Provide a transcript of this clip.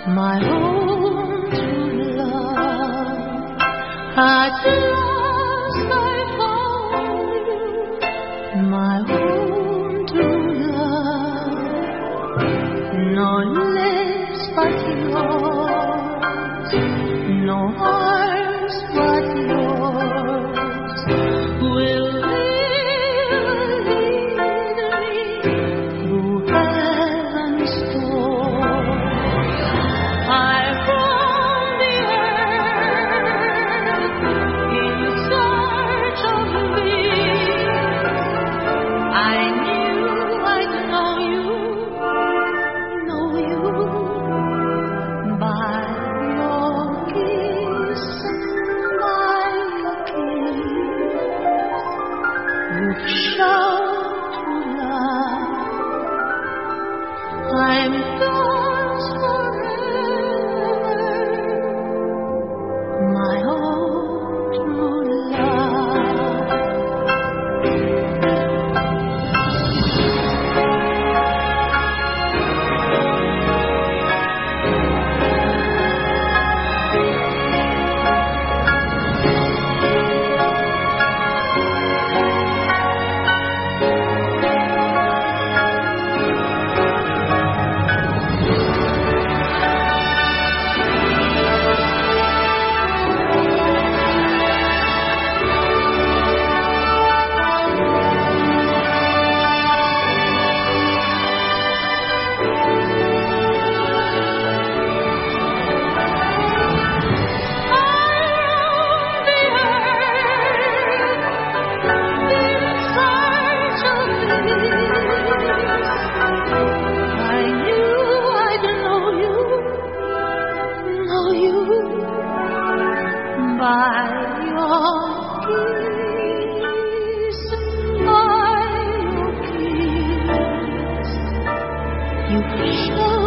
my own true love. At last I found you, my own true love. No lips but yours, no arms but yours will lead me through heaven's door. I'm from the earth in search of thee. I knew I'd know you by your kiss, by your kiss. You've shown true love. I'm yours forever, my own true love. By your kiss, by your kiss, you show